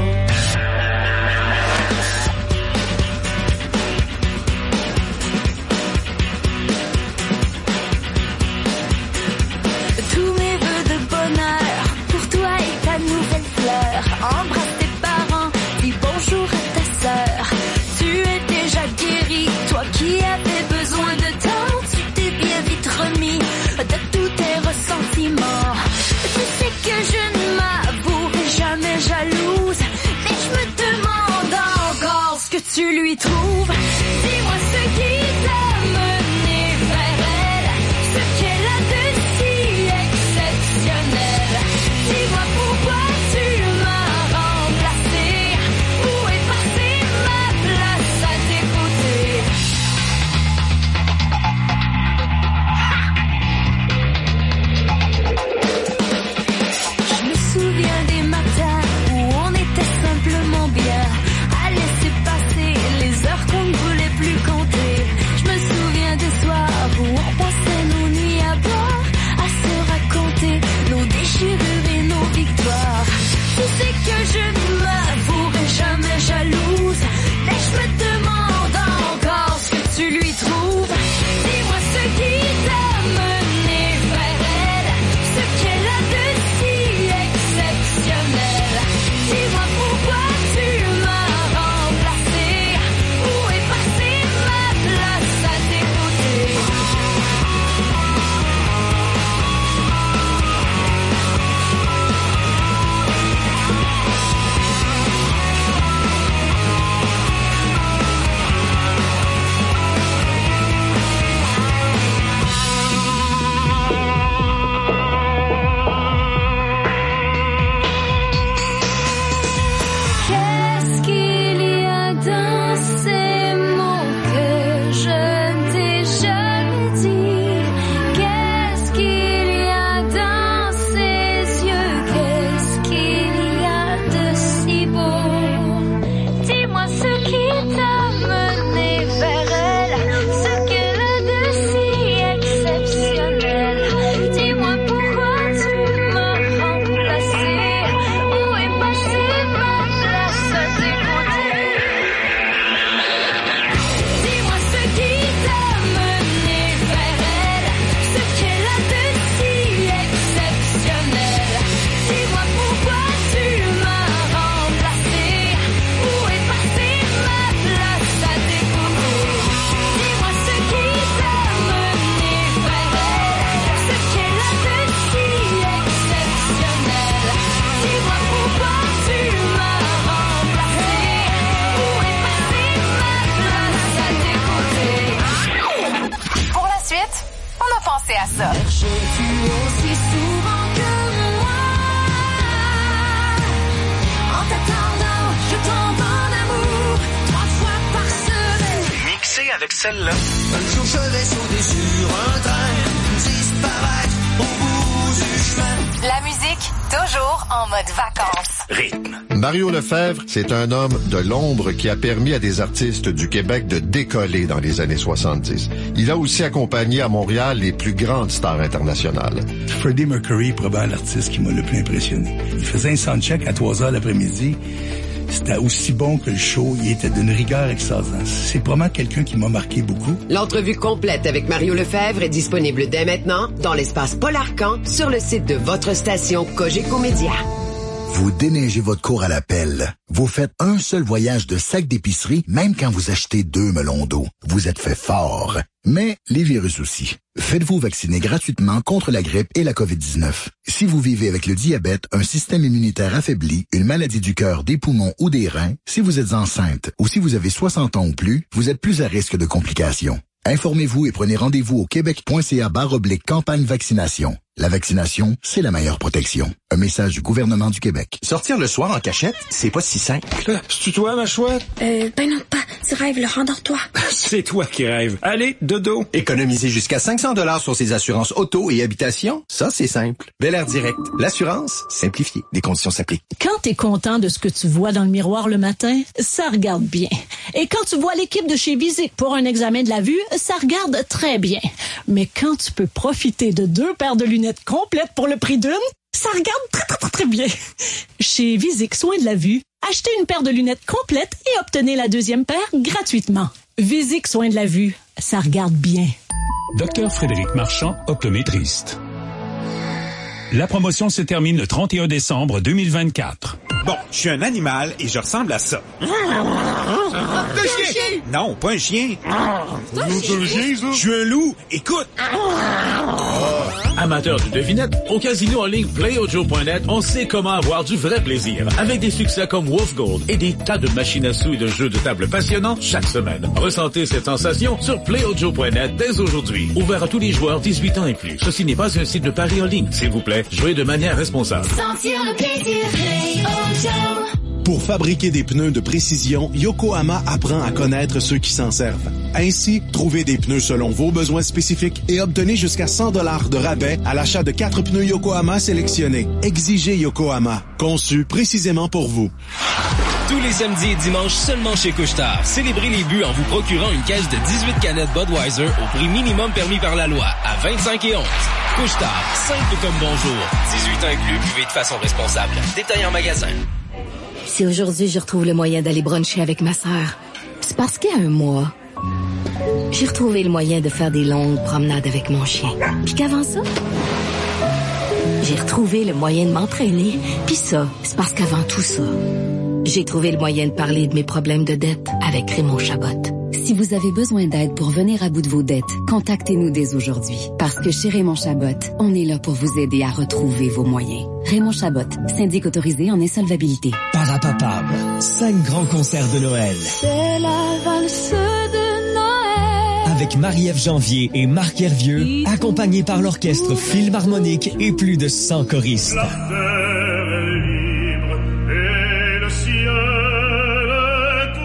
Pour toi et ta nouvelle fleur, embrasse tes parents, dis bonjour à ta sœur. Tu es déjà guéri, toi qui avais besoin de temps, tu t'es bien vite remis de tous tes ressentiments. Tu sais que je ne m'avouerai jamais jalouse, mais je me demande encore ce que tu lui trouves. Dis-moi ce qui t'a mené vers elle, ce qu'elle a de si exceptionnel. Dis-moi pourquoi tu m'as remplacé. Où est passée ma place à tes côtés? Je me souviens des matins où on était simplement bien, à laisser passer les heures qu'on ne voulait plus compter. Je me souviens des soirs où on passait nos nuits à boire, à se raconter nos déchirures et nos victoires. Tu sais que je ne m'avouerai jamais jalouse, mais je me demande encore ce que tu lui trouves. Dis-moi ce qui t'a mené vers elle, ce qu'elle a de si exceptionnel. Dis-moi pourquoi tu m'as remplacé. Où est passée ma place à tes côtés? Qu'est-ce qu'il y a dans ces mots que je t'ai jamais dit? Qu'est-ce qu'il y a dans ces yeux? Qu'est-ce qu'il y a de si beau? Dis-moi ce qui t'a mené vers elle, ce qu'elle a de si exceptionnel. Dis-moi pourquoi tu m'as remplacé. Où est passée ma place à tes côtés? Dis-moi ce qui t'a mené vers elle, ce qu'elle a de si exceptionnel. Dis-moi pourquoi tu m'as remplacé. Où est passée ma place à tes côtés? Dis-moi ce qui t'a mené vers elle, ce qu'elle a de si exceptionnel. Dis-moi pourquoi tu m'as remplacé. Où est passée ma place à tes côtés? Pour la suite, on a pensé à ça. Cherches-tu aussi souvent que moi? En t'attendant, je tombe en amour trois fois par semaine. Mixé avec celle-là. Un jour je vais sauter sur un train, disparaître au bout du chemin. La musique, toujours en mode vacances. Rythme. Mario Lefebvre, c'est un homme de l'ombre qui a permis à des artistes du Québec de décoller dans les années soixante-dix. Il a aussi accompagné à Montréal les plus grandes stars internationales. Freddie Mercury, probablement l'artiste qui m'a le plus impressionné. Il faisait un soundcheck à trois heures l'après-midi. C'était aussi bon que le show. Il était d'une rigueur extraordinaire. C'est probablement quelqu'un qui m'a marqué beaucoup. L'entrevue complète avec Mario Lefebvre est disponible dès maintenant dans l'espace Paul Arcan sur le site de votre station Cogeco Média. Vous déneigez votre cour à la pelle. Vous faites un seul voyage de sac d'épicerie, même quand vous achetez deux melons d'eau. Vous êtes fait fort. Mais les virus aussi. Faites-vous vacciner gratuitement contre la grippe et la covid dix-neuf. Si vous vivez avec le diabète, un système immunitaire affaibli, une maladie du cœur, des poumons ou des reins, si vous êtes enceinte ou si vous avez soixante ans ou plus, vous êtes plus à risque de complications. Informez-vous et prenez rendez-vous au québec.ca barre oblique campagne vaccination. La vaccination, c'est la meilleure protection. Un message du gouvernement du Québec. Sortir le soir en cachette, c'est pas si simple. C'est toi, ma chouette? Euh, ben non, pas. Tu rêves, le rendors-toi. C'est toi qui rêves. Allez, dodo. Économiser jusqu'à cinq cents dollars sur ses assurances auto et habitation, ça c'est simple. Bel Air Direct. L'assurance simplifiée. Des conditions s'appliquent. Quand t'es content de ce que tu vois dans le miroir le matin, ça regarde bien. Et quand tu vois l'équipe de chez Visic pour un examen de la vue, ça regarde très bien. Mais quand tu peux profiter de deux paires de lunettes complètes pour le prix d'une, ça regarde très très très, très bien. Chez Visic Soins de la vue, achetez une paire de lunettes complètes et obtenez la deuxième paire gratuitement. Visic Soins de la vue, ça regarde bien. Docteur Frédéric Marchand, optométriste. La promotion se termine le trente et un décembre deux mille vingt-quatre. Bon, je suis un animal et je ressemble à ça. Un chien! Non, pas un chien. C'est un chien, ça? Je suis un loup. Écoute! Amateurs de devinettes, au casino en ligne play o joe point net, on sait comment avoir du vrai plaisir. Avec des succès comme Wolf Gold et des tas de machines à sous et de jeux de table passionnants chaque semaine. Ressentez cette sensation sur play o joe point net dès aujourd'hui. Ouvert à tous les joueurs dix-huit ans et plus. Ceci n'est pas un site de paris en ligne. S'il vous plaît, jouez de manière responsable. Sentir le plaisir, Play O Joe. Pour fabriquer des pneus de précision, Yokohama apprend à connaître ceux qui s'en servent. Ainsi, trouvez des pneus selon vos besoins spécifiques et obtenez jusqu'à cent dollars de rabais à l'achat de quatre pneus Yokohama sélectionnés. Exigez Yokohama, conçu précisément pour vous. Tous les samedis et dimanches seulement chez Couche-Tard. Célébrez les buts en vous procurant une caisse de dix-huit canettes Budweiser au prix minimum permis par la loi, à vingt-cinq et onze. Couche-Tard, simple comme bonjour. dix-huit ans inclus, buvez de façon responsable. Détail en magasin. Si aujourd'hui je retrouve le moyen d'aller bruncher avec ma sœur, c'est parce qu'il y a un mois, j'ai retrouvé le moyen de faire des longues promenades avec mon chien. Puis qu'avant ça, j'ai retrouvé le moyen de m'entraîner. Puis ça, c'est parce qu'avant tout ça, j'ai trouvé le moyen de parler de mes problèmes de dette avec Raymond Chabot. Si vous avez besoin d'aide pour venir à bout de vos dettes, contactez-nous dès aujourd'hui. Parce que chez Raymond Chabot, on est là pour vous aider à retrouver vos moyens. Raymond Chabot, syndic autorisé en insolvabilité. Parapapable, cinq grands concerts de Noël. C'est la valse de Noël. Avec Marie-Ève Janvier et Marc Hervieux, accompagnés par l'orchestre Philharmonique et plus de cent choristes. La terre est libre et le ciel est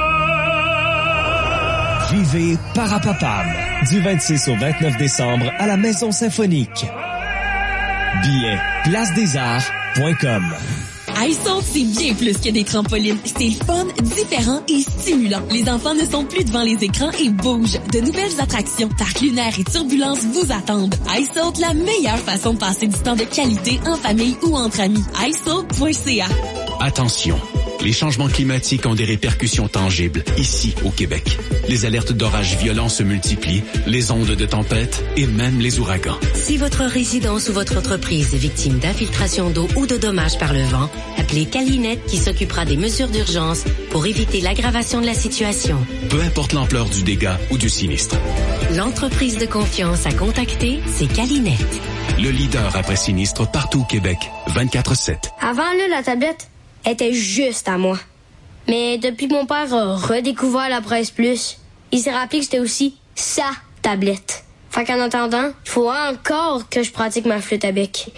ouvert. Vivez Parapapable, du vingt-six au vingt-neuf décembre à la Maison Symphonique. Billets, place des arts point com. iSalt, c'est bien plus que des trampolines. C'est le fun, différent et stimulant. Les enfants ne sont plus devant les écrans et bougent. De nouvelles attractions, parcs lunaires et turbulences vous attendent. iSalt, la meilleure façon de passer du temps de qualité en famille ou entre amis. i salt point c a. Attention, les changements climatiques ont des répercussions tangibles ici au Québec. Les alertes d'orages violents se multiplient, les ondes de tempête et même les ouragans. Si votre résidence ou votre entreprise est victime d'infiltration d'eau ou de dommages par le vent, appelez Calinette qui s'occupera des mesures d'urgence pour éviter l'aggravation de la situation. Peu importe l'ampleur du dégât ou du sinistre. L'entreprise de confiance à contacter, c'est Calinette. Le leader après sinistre partout au Québec, vingt-quatre sept. Avant, là, la tablette était juste à moi. Mais depuis que mon père a redécouvert la Presse Plus, il s'est rappelé que c'était aussi sa tablette. Fait qu'en attendant, il faut encore que je pratique ma flûte à bec.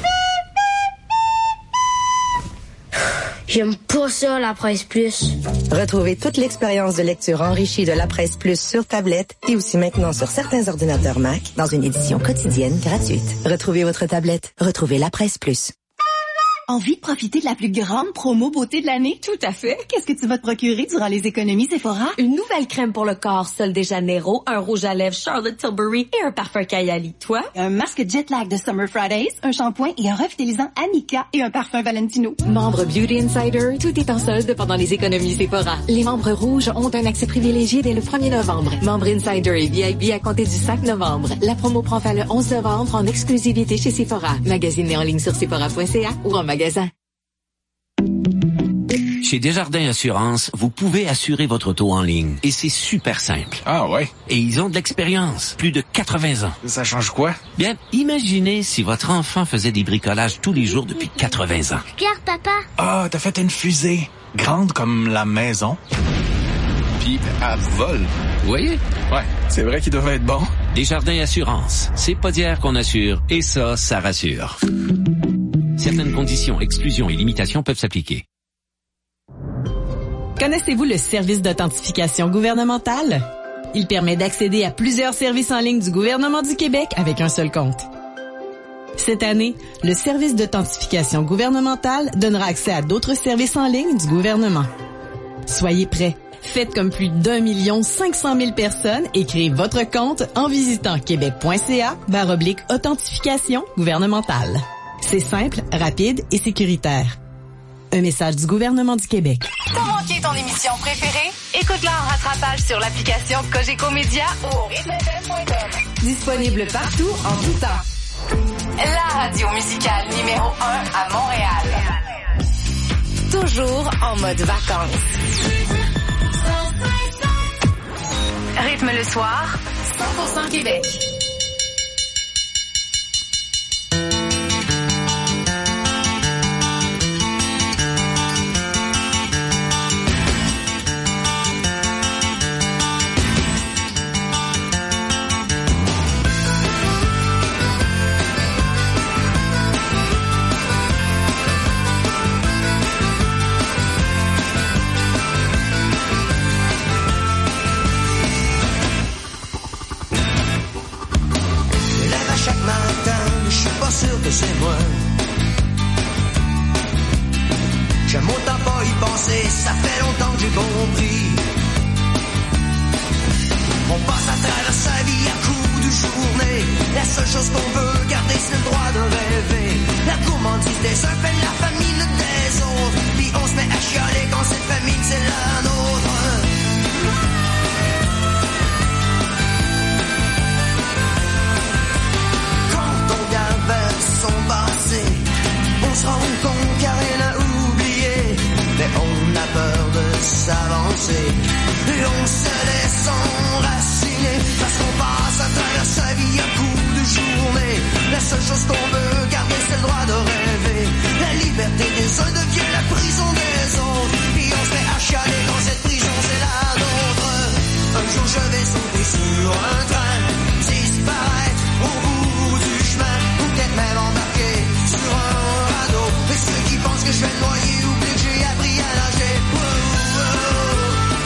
J'aime pas ça, la Presse Plus. Retrouvez toute l'expérience de lecture enrichie de la Presse Plus sur tablette et aussi maintenant sur certains ordinateurs Mac dans une édition quotidienne gratuite. Retrouvez votre tablette. Retrouvez la Presse Plus. Envie de profiter de la plus grande promo beauté de l'année? Tout à fait. Qu'est-ce que tu vas te procurer durant les économies Sephora? Une nouvelle crème pour le corps Sol de Janeiro, un rouge à lèvres Charlotte Tilbury et un parfum Kayali. Toi? Un masque Jet Lag de Summer Fridays, un shampoing et un revitalisant Annika et un parfum Valentino. Membre Beauty Insider, tout est en solde pendant les économies Sephora. Les membres rouges ont un accès privilégié dès le premier novembre. Membre Insider et V I P à compter du cinq novembre. La promo prend fin le onze novembre en exclusivité chez Sephora. Magasinez en ligne sur sephora point c a ou en magasin. Chez Desjardins Assurance, vous pouvez assurer votre auto en ligne. Et c'est super simple. Ah ouais? Et ils ont de l'expérience. Plus de quatre-vingts ans. Ça change quoi? Bien, imaginez si votre enfant faisait des bricolages tous les jours depuis quatre-vingts ans. Regarde, papa. Ah, t'as fait une fusée. Grande comme la maison. Puis, elle vole. Vous voyez? Ouais, c'est vrai qu'il devait être bon. Desjardins Assurance. C'est pas d'hier qu'on assure. Et ça, ça rassure. Certaines conditions, exclusions et limitations peuvent s'appliquer. Connaissez-vous le service d'authentification gouvernementale? Il permet d'accéder à plusieurs services en ligne du gouvernement du Québec avec un seul compte. Cette année, le service d'authentification gouvernementale donnera accès à d'autres services en ligne du gouvernement. Soyez prêts. Faites comme plus d'un million cinq cent mille personnes et créez votre compte en visitant québec.ca barre oblique authentification gouvernementale. C'est simple, rapide et sécuritaire. Un message du gouvernement du Québec. T'as manqué ton émission préférée? Écoute-la en rattrapage sur l'application Cogeco Média ou au rythme f m point com. Disponible partout, en tout temps. La radio musicale numéro un à Montréal. Toujours en mode vacances. Rythme le soir, cent pour cent Québec. Que c'est moi. J'aime autant pas y penser, ça fait longtemps que j'ai compris. On passe à travers sa vie à coups de journée. La seule chose qu'on veut garder, c'est le droit de rêver. La gourmandise des uns fait la famine des autres. Puis on se met à chialer quand cette famine c'est la nôtre. Son passé, on se rend compte qu'il n'y a rien à oublier, mais on a peur de s'avancer et on se laisse enraciner parce qu'on passe à travers sa vie à coups de journée. La seule chose qu'on veut garder, c'est le droit de rêver. La liberté des uns devient la prison des autres, puis on se fait à chialer quand cette prison c'est la nôtre. Un jour je vais sauter sur un train, disparaître au bout du chemin, ou peut-être même embarquer sur un radeau. Et ceux qui pensent que je vais me noyer oublient que j'ai appris à nager. Oh, oh, oh.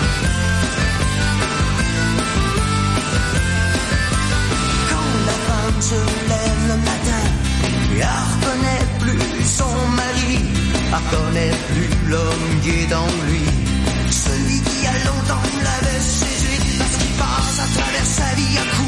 Quand la femme se lève le matin et elle reconnaît plus son mari, elle reconnaît plus l'homme qui est en lui, celui qui a longtemps l'avait séduit parce qu'il passe à travers sa vie à coups